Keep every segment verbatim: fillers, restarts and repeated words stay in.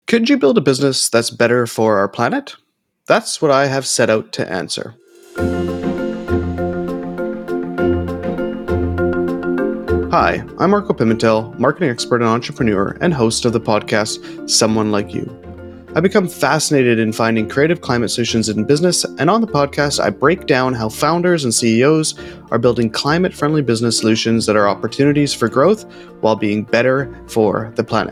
Could you build a business that's better for our planet? That's what I have set out to answer. Hi, I'm Marco Pimentel, marketing expert and entrepreneur, and host of the podcast Someone Like You. I've become fascinated in finding creative climate solutions in business, and on the podcast, I break down how founders and C E Os are building climate-friendly business solutions that are opportunities for growth while being better for the planet.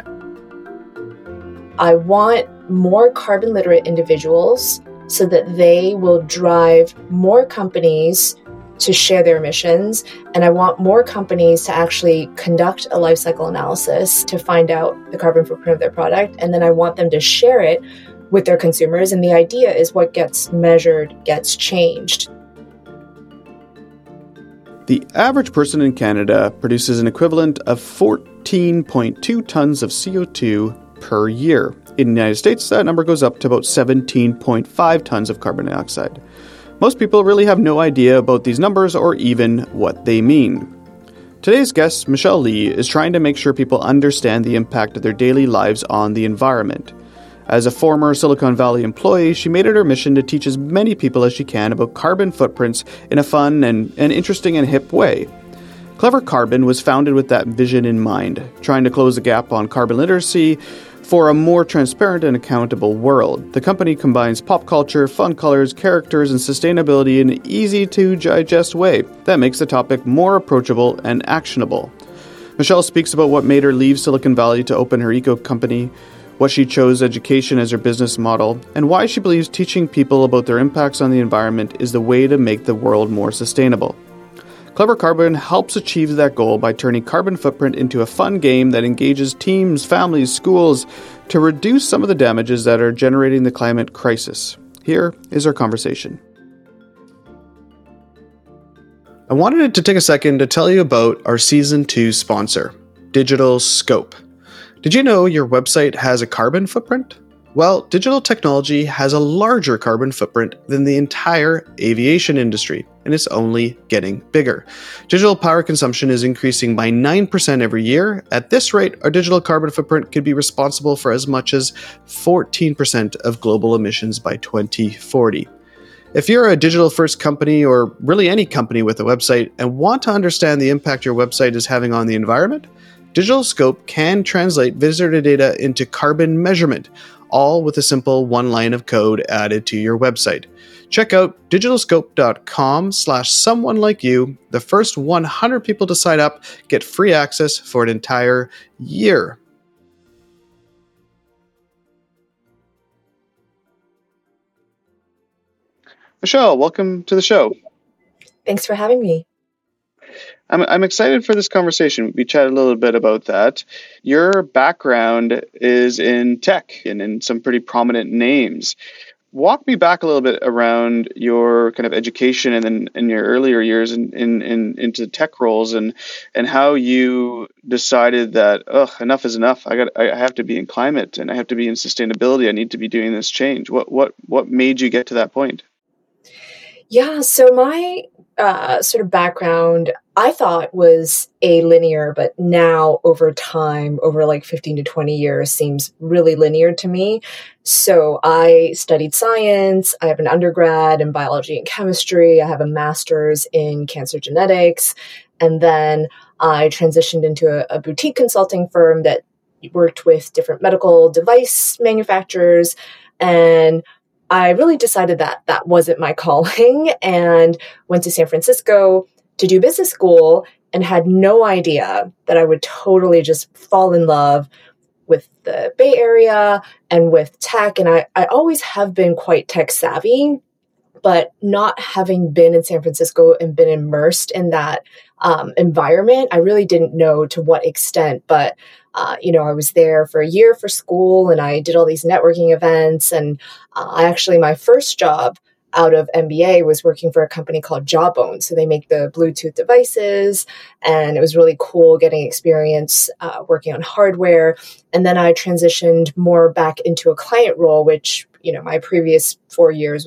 I want more carbon literate individuals so that they will drive more companies to share their emissions. And I want more companies to actually conduct a life cycle analysis to find out the carbon footprint of their product. And then I want them to share it with their consumers. And the idea is what gets measured gets changed. The average person in Canada produces an equivalent of fourteen point two tons of C O two per year. In the United States, that number goes up to about seventeen point five tons of carbon dioxide. Most people really have no idea about these numbers or even what they mean. Today's guest, Michelle Lee, is trying to make sure people understand the impact of their daily lives on the environment. As a former Silicon Valley employee, she made it her mission to teach as many people as she can about carbon footprints in a fun and, and interesting and hip way. Clever Carbon was founded with that vision in mind, trying to close the gap on carbon literacy for a more transparent and accountable world. The company combines pop culture, fun colors, characters, and sustainability in an easy-to-digest way that makes the topic more approachable and actionable. Michelle speaks about what made her leave Silicon Valley to open her eco company, what she chose education as her business model, and why she believes teaching people about their impacts on the environment is the way to make the world more sustainable. Clever Carbon helps achieve that goal by turning carbon footprint into a fun game that engages teams, families, schools to reduce some of the damages that are generating the climate crisis. Here is our conversation. I wanted to take a second to tell you about our Season two sponsor, Digital Scope. Did you know your website has a carbon footprint? Well, digital technology has a larger carbon footprint than the entire aviation industry, and it's only getting bigger. Digital power consumption is increasing by nine percent every year. At this rate, our digital carbon footprint could be responsible for as much as fourteen percent of global emissions by twenty forty. If you're a digital-first company, or really any company with a website, and want to understand the impact your website is having on the environment, Digital Scope can translate visitor data into carbon measurement, all with a simple one line of code added to your website. Check out digitalscope.com slash someone like you. The first one hundred people to sign up get free access for an entire year. Michelle, welcome to the show. Thanks for having me. I'm I'm excited for this conversation. We chatted a little bit about that. Your background is in tech and in some pretty prominent names. Walk me back a little bit around your kind of education and then in your earlier years in, in, in into tech roles and and how you decided that ugh, enough is enough. I got I have to be in climate and I have to be in sustainability. I need to be doing this change. What what what made you get to that point? Yeah, so my uh, sort of background, I thought was a linear, but now over time, over like fifteen to twenty years, seems really linear to me. So I studied science. I have an undergrad in biology and chemistry. I have a master's in cancer genetics. And then I transitioned into a, a boutique consulting firm that worked with different medical device manufacturers. And I really decided that that wasn't my calling and went to San Francisco to do business school and had no idea that I would totally just fall in love with the Bay Area and with tech. And I, I always have been quite tech savvy, but not having been in San Francisco and been immersed in that um, environment, I really didn't know to what extent. But Uh, you know, I was there for a year for school and I did all these networking events. And uh, I actually, my first job out of M B A was working for a company called Jawbone. So they make the Bluetooth devices and it was really cool getting experience uh, working on hardware. And then I transitioned more back into a client role, which, you know, my previous four years was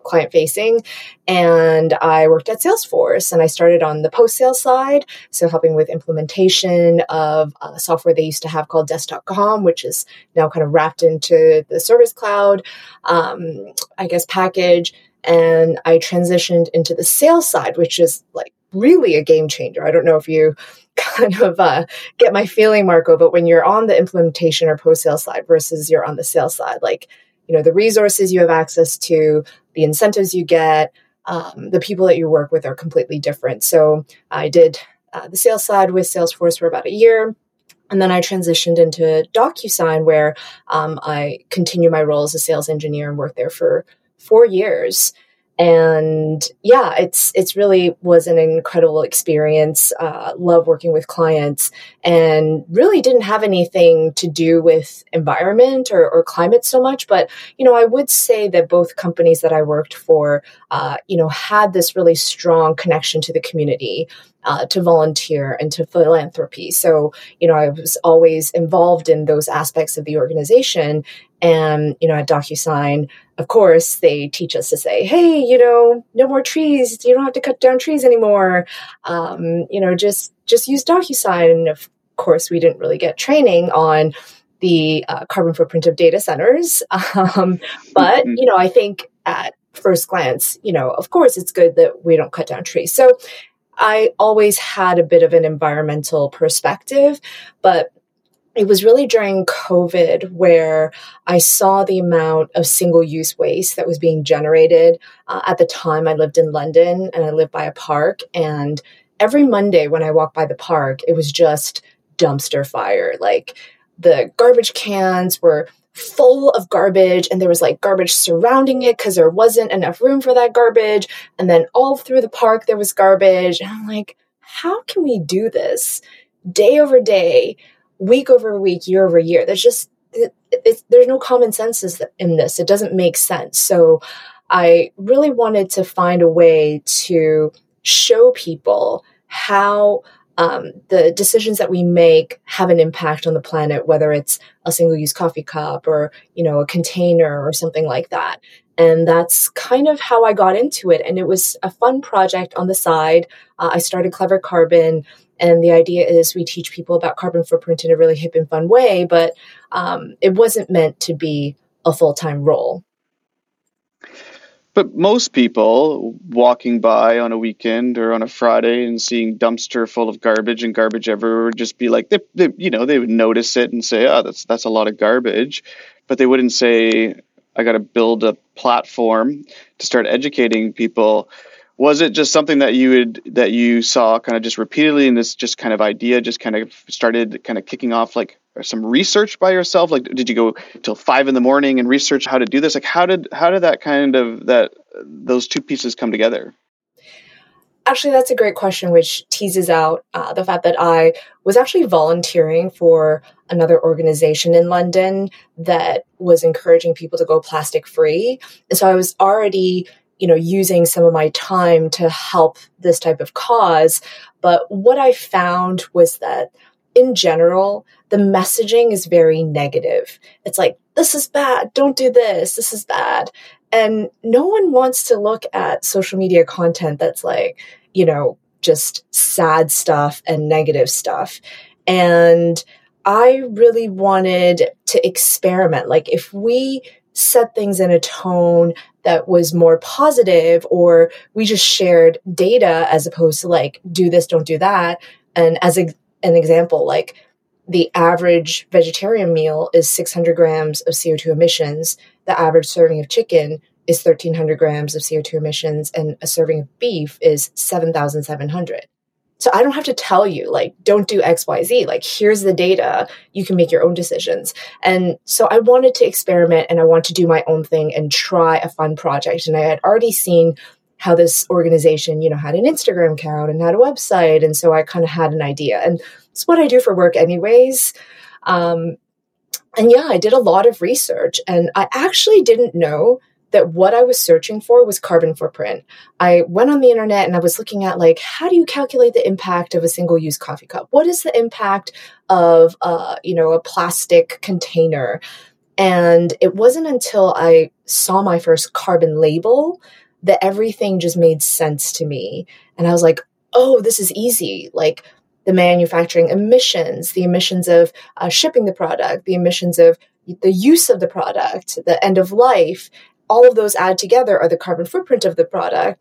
client facing. And I worked at Salesforce, and I started on the post-sale side, so helping with implementation of a software they used to have called Desk dot com, which is now kind of wrapped into the Service Cloud, um, I guess, package. And I transitioned into the sales side, which is like really a game changer. I don't know if you kind of uh, get my feeling, Marco, but when you're on the implementation or post-sale side versus you're on the sales side, like, you know, the resources you have access to, the incentives you get, um, the people that you work with are completely different. So I did uh, the sales side with Salesforce for about a year. And then I transitioned into DocuSign, where um, I continued my role as a sales engineer and worked there for four years. And yeah, it's it's really was an incredible experience. Uh, love working with clients, and really didn't have anything to do with environment or, or climate so much. But you know, I would say that both companies that I worked for, uh, you know, had this really strong connection to the community, uh, to volunteer and to philanthropy. So you know, I was always involved in those aspects of the organization. And, you know, at DocuSign, of course, they teach us to say, hey, you know, no more trees. You don't have to cut down trees anymore. Um, you know, just just use DocuSign. And of course, we didn't really get training on the uh, carbon footprint of data centers. Um, but, you know, I think at first glance, you know, of course, it's good that we don't cut down trees. So I always had a bit of an environmental perspective, but it was really during COVID where I saw the amount of single-use waste that was being generated. Uh, at the time, I lived in London, and I lived by a park. And every Monday when I walked by the park, it was just dumpster fire. Like the garbage cans were full of garbage, and there was like garbage surrounding it because there wasn't enough room for that garbage. And then all through the park, there was garbage. And I'm like, how can we do this day over day, week over week, year over year? There's just, it, it, there's no common sense in this. It doesn't make sense. So I really wanted to find a way to show people how um, the decisions that we make have an impact on the planet, whether it's a single-use coffee cup or, you know, a container or something like that. And that's kind of how I got into it. And it was a fun project on the side. Uh, I started Clever Carbon. And the idea is we teach people about carbon footprint in a really hip and fun way, but um, it wasn't meant to be a full-time role. But most people walking by on a weekend or on a Friday and seeing dumpster full of garbage and garbage everywhere would just be like, they, they, you know, they would notice it and say, oh, that's that's a lot of garbage. But they wouldn't say, I got to build a platform to start educating people. Was it just something that you would that you saw kind of just repeatedly, and this just kind of idea just kind of started kind of kicking off like some research by yourself? Like, did you go till five in the morning and research how to do this? Like, how did how did that kind of that those two pieces come together? Actually, that's a great question, which teases out uh, the fact that I was actually volunteering for another organization in London that was encouraging people to go plastic free, and so I was already, you know, using some of my time to help this type of cause. But what I found was that in general, the messaging is very negative. It's like, this is bad. Don't do this. This is bad. And no one wants to look at social media content that's like, you know, just sad stuff and negative stuff. And I really wanted to experiment. Like, if we set things in a tone that was more positive, or we just shared data as opposed to like, do this, don't do that. And as a, an example, like the average vegetarian meal is six hundred grams of C O two emissions. The average serving of chicken is thirteen hundred grams of C O two emissions, and a serving of beef is seven thousand seven hundred. So I don't have to tell you, like, don't do X, Y, Z. Like, here's the data. You can make your own decisions. And so I wanted to experiment, and I wanted to do my own thing and try a fun project. And I had already seen how this organization, you know, had an Instagram account and had a website. And so I kind of had an idea. And it's what I do for work anyways. Um, and yeah, I did a lot of research, and I actually didn't know that what I was searching for was carbon footprint. I went on the internet and I was looking at, like, how do you calculate the impact of a single-use coffee cup? What is the impact of, uh, you know, a plastic container? And it wasn't until I saw my first carbon label that everything just made sense to me. And I was like, oh, this is easy. Like the manufacturing emissions, the emissions of uh, shipping the product, the emissions of the use of the product, the end of life, all of those add together are the carbon footprint of the product.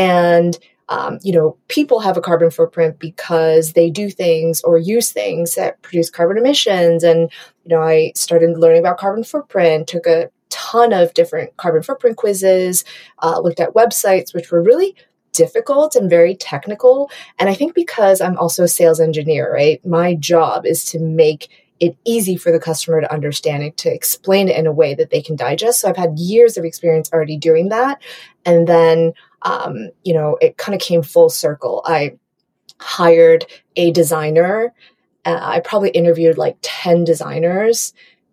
And Um, you know, people have a carbon footprint because they do things or use things that produce carbon emissions. And, you know, I started learning about carbon footprint, took a ton of different carbon footprint quizzes, uh, looked at websites, which were really difficult and very technical. And I think because I'm also a sales engineer, right? My job is to make it easy for the customer to understand it, to explain it in a way that they can digest. So I've had years of experience already doing that. And then Um, you know, it kind of came full circle. I hired a designer. Uh, I probably interviewed like ten designers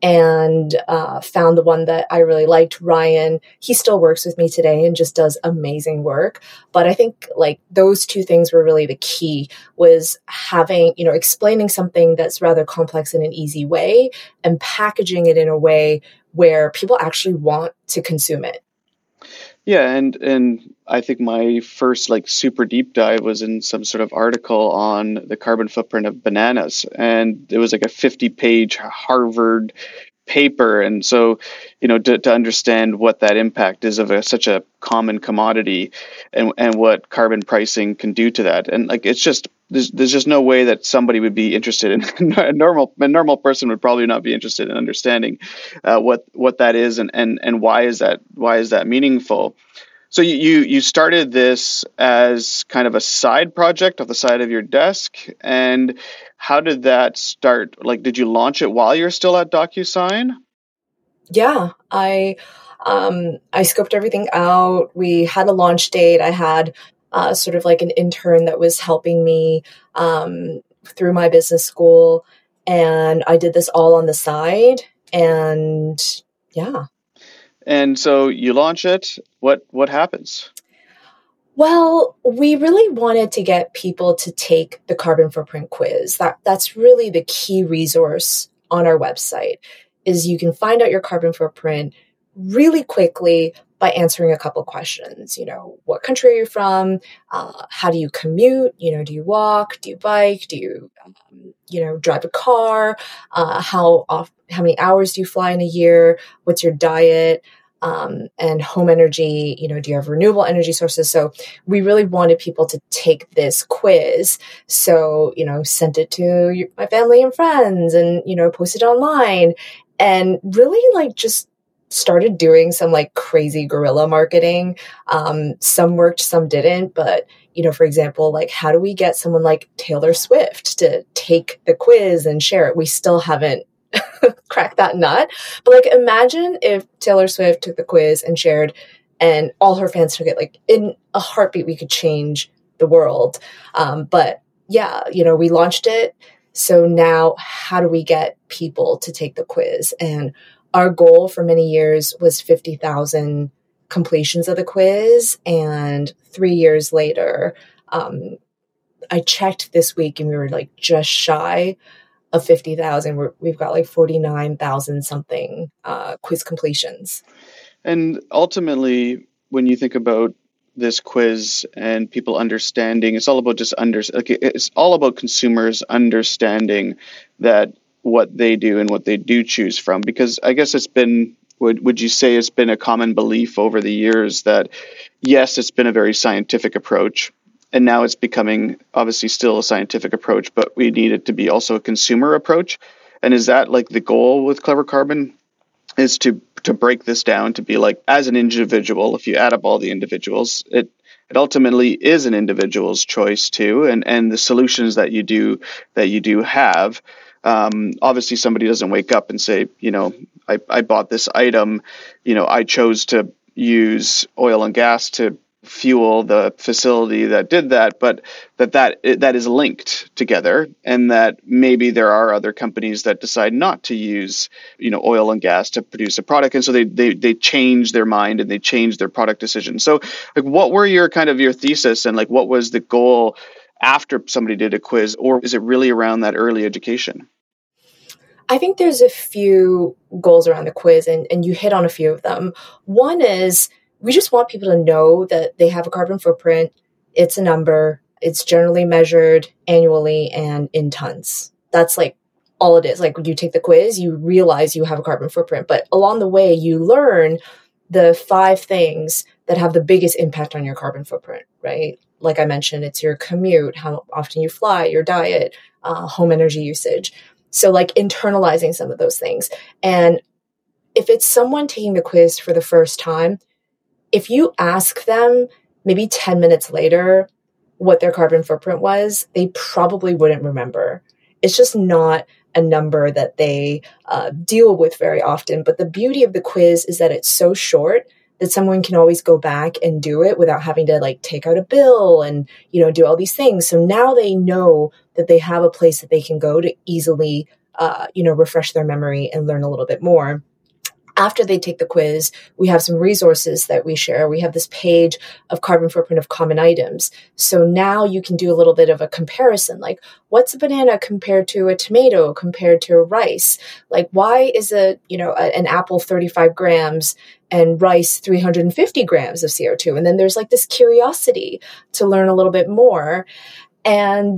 and uh, found the one that I really liked, Ryan. He still works with me today and just does amazing work. But I think like those two things were really the key, was having, you know, explaining something that's rather complex in an easy way and packaging it in a way where people actually want to consume it. Yeah, and and I think my first like super deep dive was in some sort of article on the carbon footprint of bananas, and it was like a fifty page Harvard paper. And so, you know, to, to understand what that impact is of a, such a common commodity, and and what carbon pricing can do to that. And like, it's just, there's, there's just no way that somebody would be interested in a normal a normal person would probably not be interested in understanding uh, what what that is, and and and why is that why is that meaningful. So you, you you started this as kind of a side project off the side of your desk, and how did that start? Like, did you launch it while you're still at DocuSign? Yeah, I um, I scoped everything out. We had a launch date. I had uh, sort of like an intern that was helping me um, through my business school, and I did this all on the side. And yeah. And so you launch it. What what happens? Well, we really wanted to get people to take the carbon footprint quiz. That that's really the key resource on our website, is you can find out your carbon footprint really quickly by answering a couple of questions. You know, what country are you from? Uh, how do you commute? You know, do you walk? Do you bike? Do you, um, you know, drive a car? Uh, how off, how many hours do you fly in a year? What's your diet? Um, and home energy, you know, do you have renewable energy sources? So we really wanted people to take this quiz. So, you know, sent it to your, my family and friends, and, you know, posted it online, and really like just started doing some like crazy guerrilla marketing. Um, some worked, some didn't. But, you know, for example, like how do we get someone like Taylor Swift to take the quiz and share it? We still haven't crack that nut. But like, imagine if Taylor Swift took the quiz and shared, and all her fans took it. Like in a heartbeat, we could change the world. Um, but yeah, you know, we launched it. So now how do we get people to take the quiz? And our goal for many years was fifty thousand completions of the quiz. And three years later, um, I checked this week and we were like just shy of fifty thousand. We're, we've got like forty-nine thousand something uh, quiz completions. And ultimately, when you think about this quiz and people understanding, it's all about just under like it's all about consumers understanding that what they do and what they do choose from. Because I guess it's been, would would you say it's been a common belief over the years that yes, it's been a very scientific approach, and now it's becoming obviously still a scientific approach, but we need it to be also a consumer approach. And is that like the goal with Clever Carbon, is to to break this down to be like, as an individual, if you add up all the individuals, it it ultimately is an individual's choice too, and and the solutions that you do that you do have. Um, obviously, somebody doesn't wake up and say, you know, I, I bought this item, you know, I chose to use oil and gas to fuel the facility that did that, but that that that is linked together, and that maybe there are other companies that decide not to use, you know, oil and gas to produce a product, and so they they they change their mind and they change their product decision. So, like, what were your kind of your thesis, and like what was the goal after somebody did a quiz, or is it really around that early education? I think there's a few goals around the quiz, and, and you hit on a few of them. One is we just want people to know that they have a carbon footprint. It's a number. It's generally measured annually and in tons. That's like all it is. Like when you take the quiz, you realize you have a carbon footprint. But along the way, you learn the five things that have the biggest impact on your carbon footprint, right? Like I mentioned, it's your commute, how often you fly, your diet, uh, home energy usage. So like internalizing some of those things. And if it's someone taking the quiz for the first time, if you ask them maybe ten minutes later what their carbon footprint was, they probably wouldn't remember. It's just not a number that they uh, deal with very often. But the beauty of the quiz is that it's so short that someone can always go back and do it without having to like take out a bill and, you know, do all these things. So now they know that they have a place that they can go to easily, uh, you know, refresh their memory and learn a little bit more. After they take the quiz, we have some resources that we share. We have this page of carbon footprint of common items. So now you can do a little bit of a comparison, like what's a banana compared to a tomato, compared to rice? Like why is a, you know, a, an apple thirty-five grams and rice three hundred fifty grams of C O two? And then there's like this curiosity to learn a little bit more. And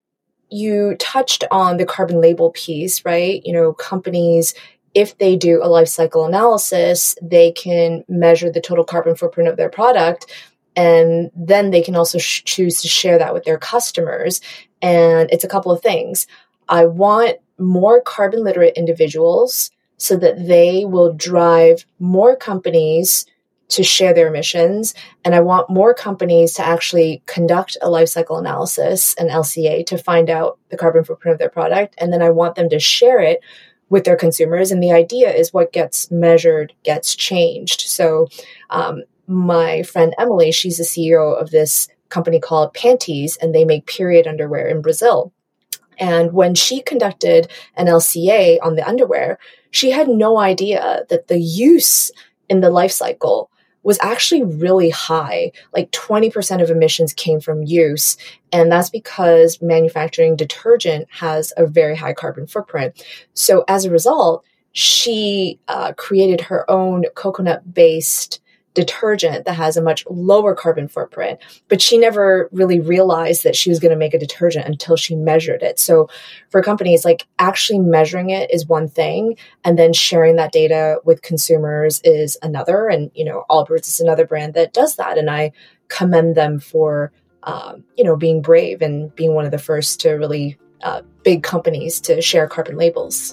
you touched on the carbon label piece, right? You know, companies, if they do a life cycle analysis, they can measure the total carbon footprint of their product, and then they can also sh- choose to share that with their customers. And it's a couple of things. I want more carbon literate individuals so that they will drive more companies to share their emissions. And I want more companies to actually conduct a life cycle analysis, an L C A, to find out the carbon footprint of their product. And then I want them to share it with their consumers. And the idea is what gets measured gets changed. So um, my friend Emily, she's the C E O of this company called Panties, and they make period underwear in Brazil. And when she conducted an L C A on the underwear, she had no idea that the use in the life cycle was actually really high. Like twenty percent of emissions came from use. And that's because manufacturing detergent has a very high carbon footprint. So as a result, she uh, created her own coconut-based detergent that has a much lower carbon footprint, but she never really realized that she was going to make a detergent until she measured it. So for companies, like actually measuring it is one thing, and then sharing that data with consumers is another. And, you know, Allbirds is another brand that does that. And I commend them for, um, you know, being brave and being one of the first to really uh, big companies to share carbon labels.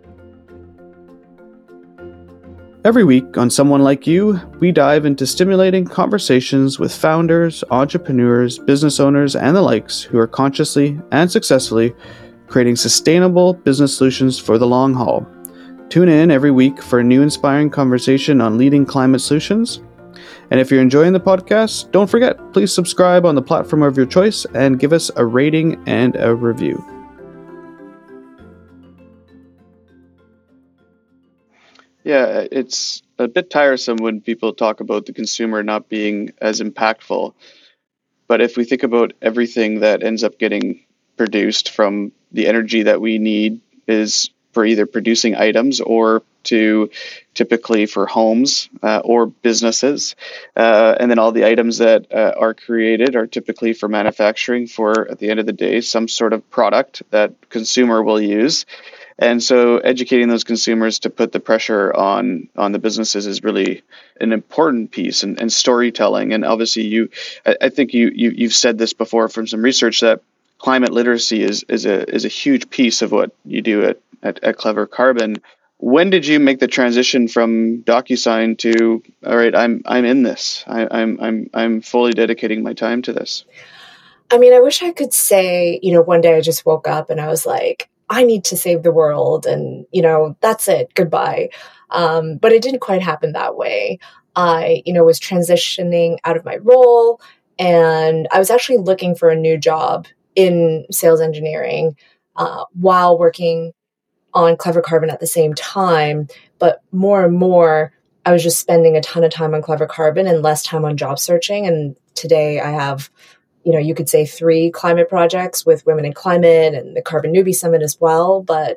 Every week on Someone Like You, we dive into stimulating conversations with founders, entrepreneurs, business owners, and the likes who are consciously and successfully creating sustainable business solutions for the long haul. Tune in every week for a new inspiring conversation on leading climate solutions. And if you're enjoying the podcast, don't forget, please subscribe on the platform of your choice and give us a rating and a review. Yeah, it's a bit tiresome when people talk about the consumer not being as impactful. But if we think about everything that ends up getting produced from the energy that we need is for either producing items or to typically for homes uh, or businesses. Uh, and then all the items that uh, are created are typically for manufacturing for, at the end of the day, some sort of product that consumer will use. And so educating those consumers to put the pressure on on the businesses is really an important piece, and, and storytelling. And obviously, you, I, I think you, you you've said this before from some research that climate literacy is is a is a huge piece of what you do at, at, at Clever Carbon. When did you make the transition from DocuSign to, all right, I'm I'm in this. I, I'm I'm I'm fully dedicating my time to this? I mean, I wish I could say, you know, one day I just woke up and I was like, I need to save the world, and, you know, that's it, goodbye. Um, but it didn't quite happen that way. I, you know, was transitioning out of my role, and I was actually looking for a new job in sales engineering uh, while working on Clever Carbon at the same time. But more and more, I was just spending a ton of time on Clever Carbon and less time on job searching. And today I have, you know, you could say three climate projects with Women in Climate and the Carbon Newbie Summit as well. But,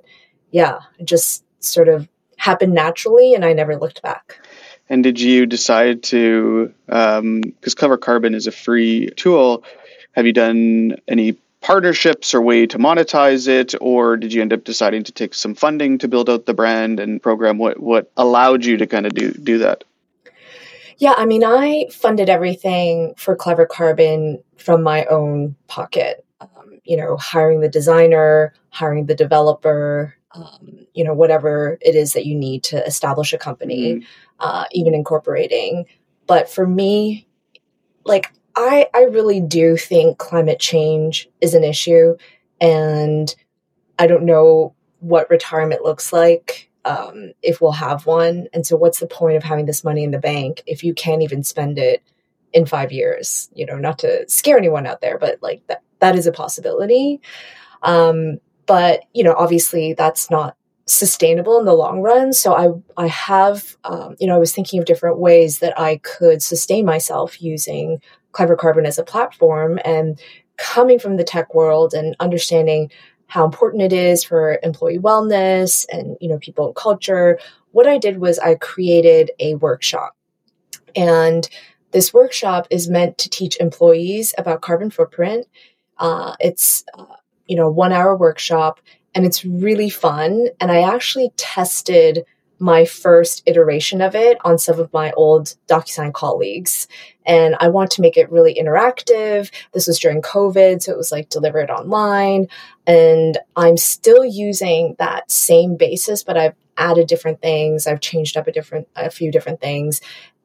yeah, it just sort of happened naturally, and I never looked back. And did you decide to, um, because Clever Carbon is a free tool, have you done any partnerships or way to monetize it, or did you end up deciding to take some funding to build out the brand and program? What what allowed you to kind of do do that? Yeah, I mean, I funded everything for Clever Carbon from my own pocket. Um, you know, hiring the designer, hiring the developer, um, you know, whatever it is that you need to establish a company, Mm-hmm. uh, even incorporating. But for me, like, I, I really do think climate change is an issue, and I don't know what retirement looks like, um, if we'll have one. And so what's the point of having this money in the bank if you can't even spend it in five years? You know, not to scare anyone out there, but like that, that is a possibility. Um, but, you know, obviously that's not sustainable in the long run. So I, I have, um, you know, I was thinking of different ways that I could sustain myself using Clever Carbon as a platform, and coming from the tech world and understanding how important it is for employee wellness and, you know, people and culture. What I did was I created a workshop, and this workshop is meant to teach employees about carbon footprint. Uh, it's, uh, you know, one hour workshop, and it's really fun. And I actually tested my first iteration of it on some of my old DocuSign colleagues. And I want to make it really interactive. This was during COVID, so it was like delivered online. And I'm still using that same basis, but I've added different things. I've changed up a different, a few different things.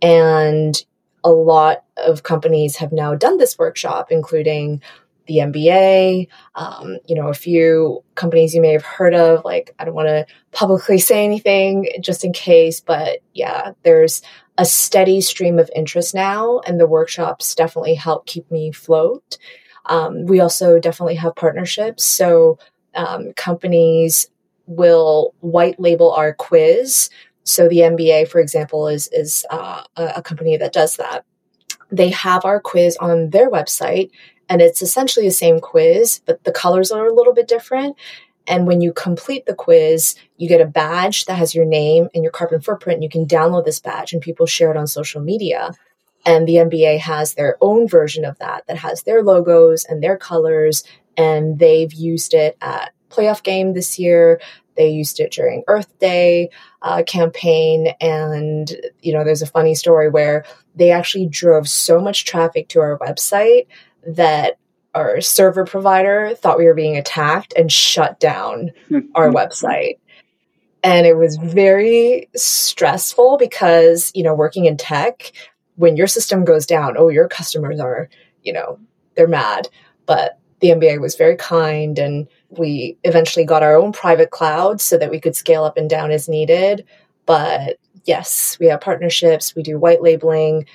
And a lot of companies have now done this workshop, including the M B A, um, you know, a few companies you may have heard of. Like, I don't want to publicly say anything just in case, but yeah, there's a steady stream of interest now, and the workshops definitely help keep me afloat. Um, we also definitely have partnerships. So um, companies will white label our quiz. So the M B A, for example, is, is uh, a, a company that does that. They have our quiz on their website, and it's essentially the same quiz, but the colors are a little bit different. And when you complete the quiz, you get a badge that has your name and your carbon footprint. You can download this badge, and people share it on social media. And the M B A has their own version of that that has their logos and their colors. And they've used it at playoff game this year. They used it during Earth Day uh, campaign. And, you know, there's a funny story where they actually drove so much traffic to our website that our server provider thought we were being attacked and shut down our website. And it was very stressful because, you know, working in tech, when your system goes down, oh, your customers are, you know, they're mad. But the M B A was very kind, and we eventually got our own private cloud so that we could scale up and down as needed. But yes, we have partnerships, we do white labeling.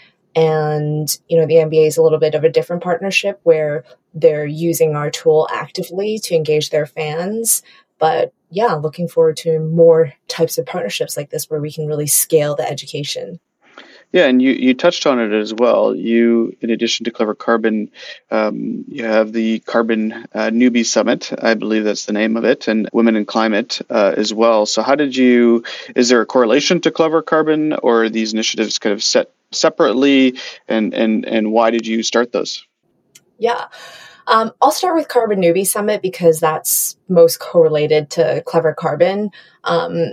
And, you know, the M B A is a little bit of a different partnership where they're using our tool actively to engage their fans. But yeah, looking forward to more types of partnerships like this where we can really scale the education. Yeah, and you, you touched on it as well. You, in addition to Clever Carbon, um, you have the Carbon uh, Newbie Summit, I believe that's the name of it, and Women in Climate uh, as well. So how did you, is there a correlation to Clever Carbon, or are these initiatives kind of set separately, and, and, and why did you start those? Yeah. Um, I'll start with Carbon Newbie Summit because that's most correlated to Clever Carbon. Um,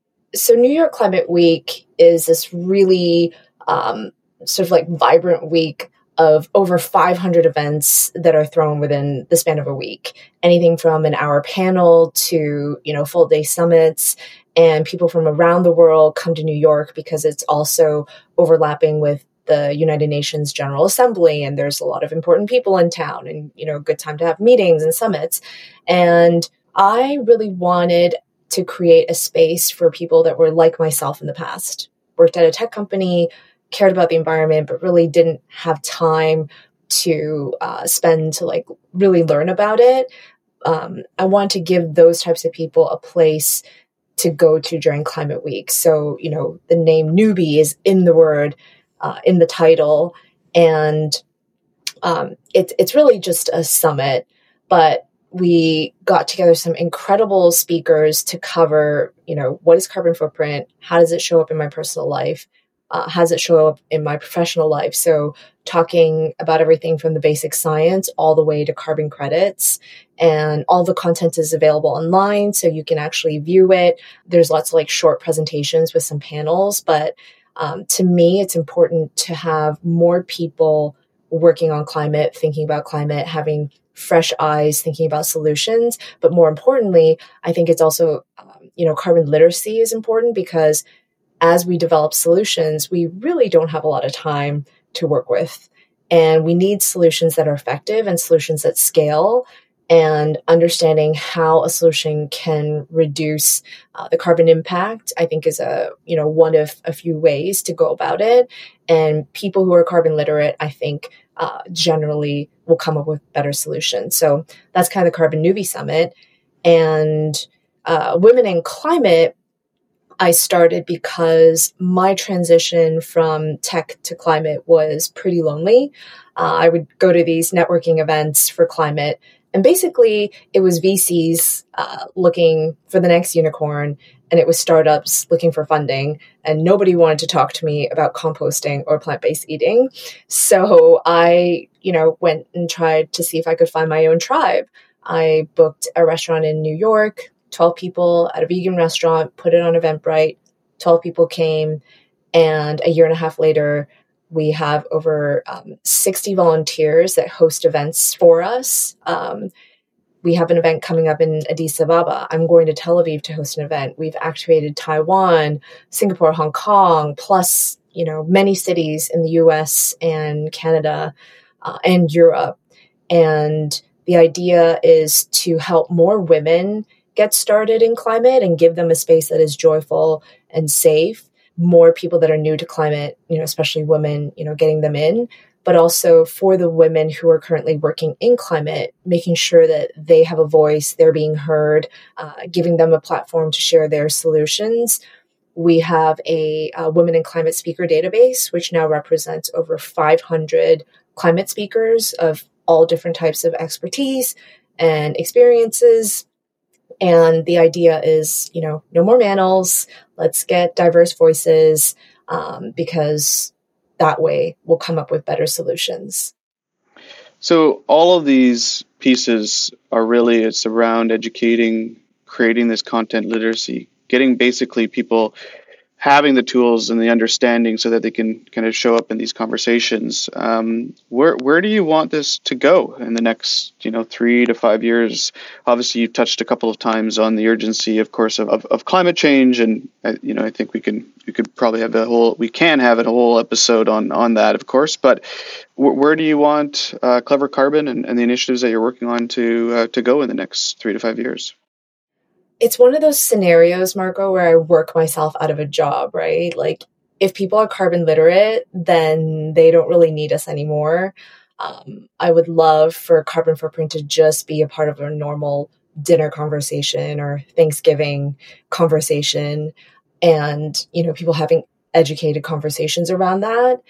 so New York Climate Week is this really um, sort of like vibrant week of over five hundred events that are thrown within the span of a week. Anything from an hour panel to, you know, full day summits. And people from around the world come to New York because it's also overlapping with the United Nations General Assembly, and there's a lot of important people in town, and, you know, good time to have meetings and summits. And I really wanted to create a space for people that were like myself in the past, worked at a tech company, cared about the environment, but really didn't have time to uh, spend to like really learn about it. Um, I want to give those types of people a place to go to during Climate Week. So, you know, the name newbie is in the word, uh, in the title, and um, it's it's really just a summit, but we got together some incredible speakers to cover, you know, what is carbon footprint? How does it show up in my personal life? Uh, how does it show up in my professional life? So talking about everything from the basic science all the way to carbon credits, and all the content is available online. So you can actually view it. There's lots of like short presentations with some panels, but um, to me, it's important to have more people working on climate, thinking about climate, having fresh eyes, thinking about solutions. But more importantly, I think it's also, um, you know, carbon literacy is important, because as we develop solutions, we really don't have a lot of time to work with. And we need solutions that are effective and solutions that scale. And understanding how a solution can reduce uh, the carbon impact, I think, is a, you know, one of a few ways to go about it. And people who are carbon literate, I think, uh, generally will come up with better solutions. So that's kind of the Carbon Newbie Summit. And uh, Women in Climate, I started because my transition from tech to climate was pretty lonely. Uh, I would go to these networking events for climate, and basically it was V Cs uh, looking for the next unicorn, and it was startups looking for funding, and nobody wanted to talk to me about composting or plant-based eating. So I, you know, went and tried to see if I could find my own tribe. I booked a restaurant in New York, twelve people at a vegan restaurant, put it on Eventbrite, twelve people came, and a year and a half later, we have over um, sixty volunteers that host events for us. Um, we have an event coming up in Addis Ababa. I'm going to Tel Aviv to host an event. We've activated Taiwan, Singapore, Hong Kong, plus, you know, many cities in the U S and Canada uh, and Europe. And the idea is to help more women get started in climate and give them a space that is joyful and safe. More people that are new to climate, you know, especially women, you know, getting them in, but also for the women who are currently working in climate, making sure that they have a voice, they're being heard, uh, giving them a platform to share their solutions. We have a, a Women in Climate speaker database, which now represents over five hundred climate speakers of all different types of expertise and experiences. And the idea is, you know, no more manels. Let's get diverse voices, um, because that way we'll come up with better solutions. So all of these pieces are really, it's around educating, creating this content literacy, getting basically people having the tools and the understanding so that they can kind of show up in these conversations. Um, where where do you want this to go in the next, you know, three to five years? Obviously, you touched a couple of times on the urgency, of course, of, of, of climate change, and uh, you know, I think we can we could probably have a whole we can have a whole episode on on that, of course. But wh- where do you want uh, Clever Carbon and, and the initiatives that you're working on to uh, to go in the next three to five years? It's one of those scenarios, Marco, where I work myself out of a job, right? Like, if people are carbon literate, then they don't really need us anymore. Um, I would love for carbon footprint to just be a part of a normal dinner conversation or Thanksgiving conversation, and, you know, people having educated conversations around that.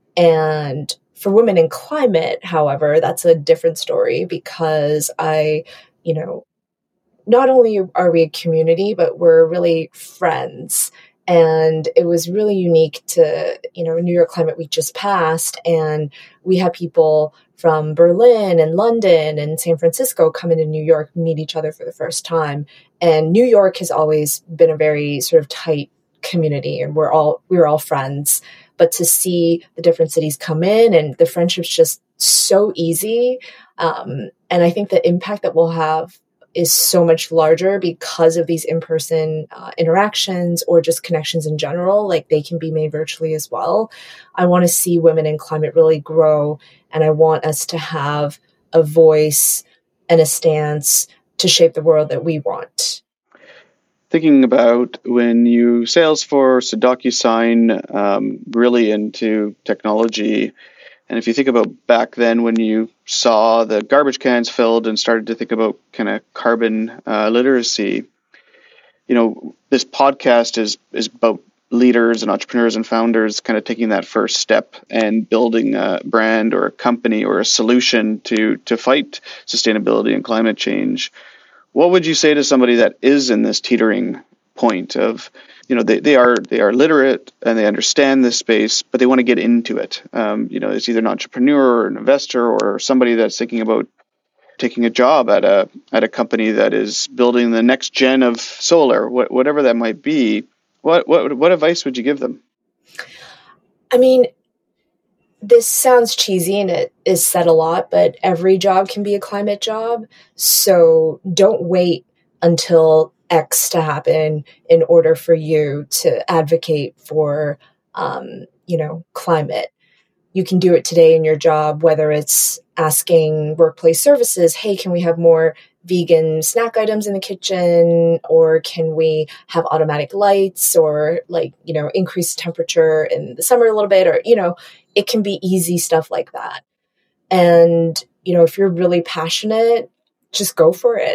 And for Women in Climate, however, that's a different story, because I, you know, not only are we a community, but we're really friends. And it was really unique to, you know, New York Climate Week just passed, and we had people from Berlin and London and San Francisco come into New York, meet each other for the first time. And New York has always been a very sort of tight community, and we're all, we were all friends. But to see the different cities come in, and the friendship's just so easy. Um, and I think the impact that we'll have is so much larger because of these in-person uh, interactions, or just connections in general. Like, they can be made virtually as well. I want to see Women in Climate really grow, and I want us to have a voice and a stance to shape the world that we want. Thinking about when you Salesforce, DocuSign, um, really into technology. And if you think about back then when you saw the garbage cans filled and started to think about kind of carbon uh, literacy, you know, this podcast is is about leaders and entrepreneurs and founders kind of taking that first step and building a brand or a company or a solution to to fight sustainability and climate change, what would you say to somebody that is in this teetering point of, you know, they, they are they are literate and they understand this space, but they want to get into it? Um, you know, it's either an entrepreneur or an investor or somebody that's thinking about taking a job at a at a company that is building the next gen of solar, wh- whatever that might be. What what what advice would you give them? I mean, this sounds cheesy and it is said a lot, but every job can be a climate job. So don't wait until X to happen in order for you to advocate for, um, you know, climate. You can do it today in your job, whether it's asking workplace services, hey, can we have more vegan snack items in the kitchen? Or can we have automatic lights, or like, you know, increase temperature in the summer a little bit? Or, you know, it can be easy stuff like that. And, you know, if you're really passionate, just go for it.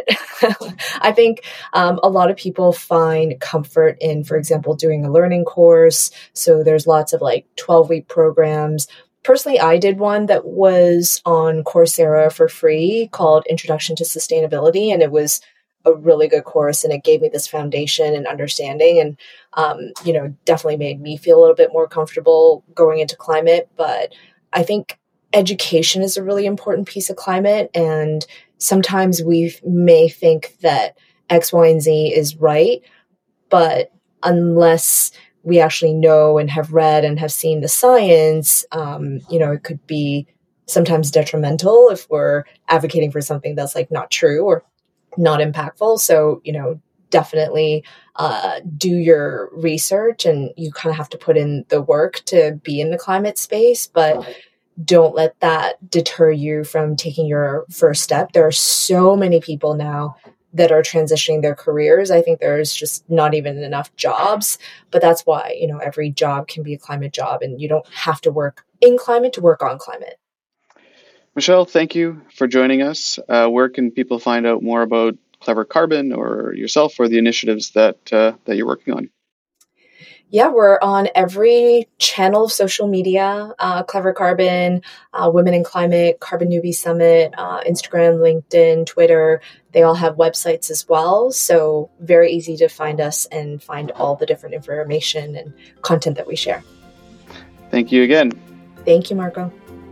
I think um, a lot of people find comfort in, for example, doing a learning course. So there's lots of like twelve week programs. Personally, I did one that was on Coursera for free called Introduction to Sustainability. And it was a really good course, and it gave me this foundation and understanding, and, um, you know, definitely made me feel a little bit more comfortable going into climate. But I think education is a really important piece of climate. And sometimes we may think that X, Y, and Z is right, but unless we actually know and have read and have seen the science, um, you know, it could be sometimes detrimental if we're advocating for something that's like not true or not impactful. So, you know, definitely uh, do your research, and you kind of have to put in the work to be in the climate space, but don't let that deter you from taking your first step. There are so many people now that are transitioning their careers. I think there's just not even enough jobs, but that's why, you know, every job can be a climate job, and you don't have to work in climate to work on climate. Michelle, thank you for joining us. Uh, where can people find out more about Clever Carbon or yourself or the initiatives that uh, that you're working on? Yeah, we're on every channel of social media, uh, Clever Carbon, uh, Women in Climate, Carbon Newbie Summit, uh, Instagram, LinkedIn, Twitter. They all have websites as well. So very easy to find us and find all the different information and content that we share. Thank you again. Thank you, Marco.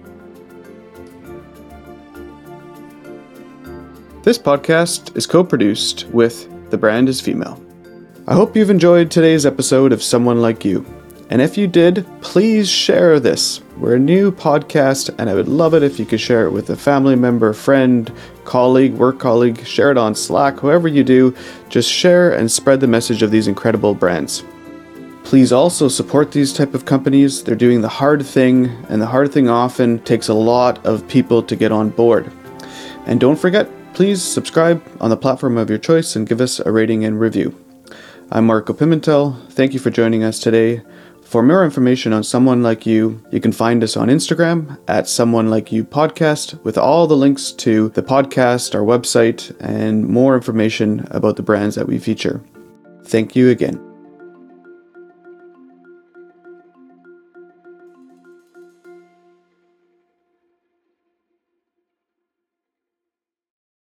This podcast is co-produced with The Brand is Female. I hope you've enjoyed today's episode of Someone Like You. And if you did, please share this. We're a new podcast, and I would love it if you could share it with a family member, friend, colleague, work colleague. Share it on Slack, whoever you do. Just share and spread the message of these incredible brands. Please also support these type of companies. They're doing the hard thing, and the hard thing often takes a lot of people to get on board. And don't forget, please subscribe on the platform of your choice and give us a rating and review. I'm Marco Pimentel. Thank you for joining us today. For more information on Someone Like You, you can find us on Instagram at Someone Like You Podcast, with all the links to the podcast, our website, and more information about the brands that we feature. Thank you again.